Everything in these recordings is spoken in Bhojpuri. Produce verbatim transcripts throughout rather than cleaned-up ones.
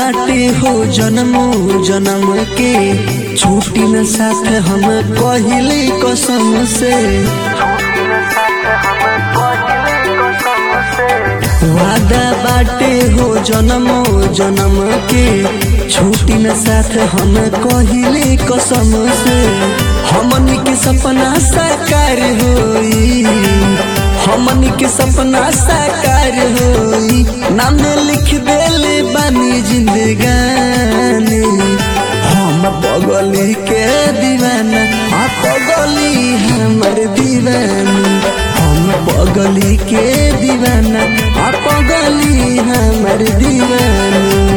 बाटे हो जन्मो जन्म के छूटी न साथ हम कहिले कसम से। वादा बाटे हो जन्मो जन्म के छूटी न साथ हम कहिले कसम से। हमनी के सपना साकार होई, हमनी के सपना साकार होई, नाम लिख देले बानी जिंदगानी। हम पगली के दीवाना, आ पगली हमर दीवानी। हम पगली के दीवाना, आ पगली हमर दीवानी।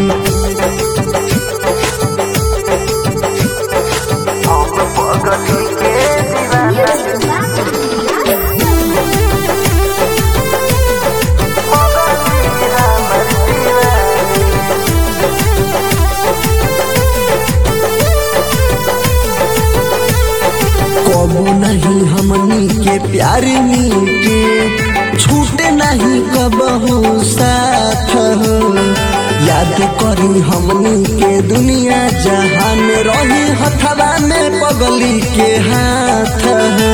कबू नहीं हमनी के प्यार मीटे, छूटे नहीं कबहू साथ हो। याद करी हमनी के दुनिया जहान रही हथवा में पगली के हाथ हो।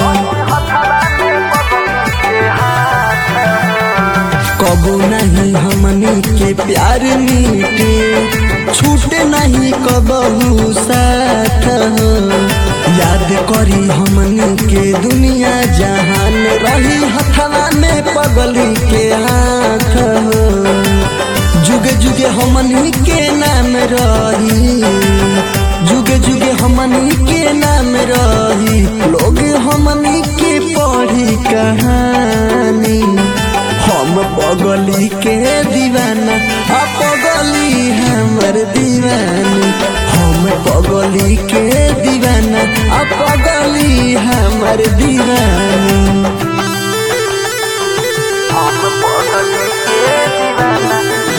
कबू नहीं हमनी के प्यार मीटे, छूटे नहीं कबहू साथ हो। याद करी हमनी के दुनिया जहान रही हथवा में पगली के हाथ हो। जुगे जुगे हमनी के नाम रही, जुगे जुगे हमनी के नाम रही, लोग हमनी के पढ़ी कहानी। हम पगली के दीवाना, आ पगली हमर दीवानी। हम पगली के दीवाना, आ पगली हमर दीवानी। हम पगली के दीवाना,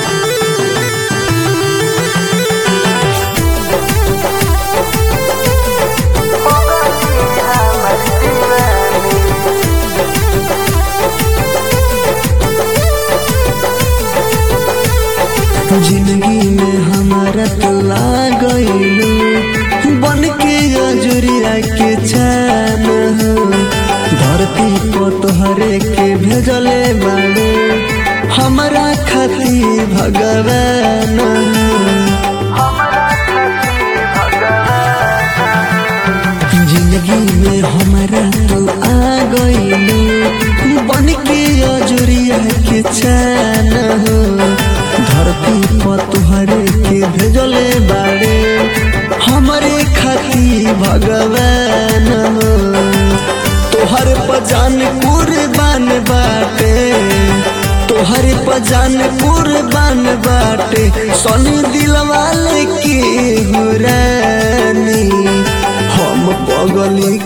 जिंदगी में हमारा तो लागलू बन के अजुरिया के चान हो। धरती को तोहरे के भेजले बाड़े हमारा खातिर भगवान हो। जिंदगी में हमारा तो आ गइलू बन के अजुरिया के चान हो। धरती पर तुहरे के भेजले बाड़े हमारे खातिर भगवान हो। तोहर पजान कुर्बान बाटे, तोहर पजान कुर्बान बाटे, सोनी दिलवाले की हुरानी। हम पगली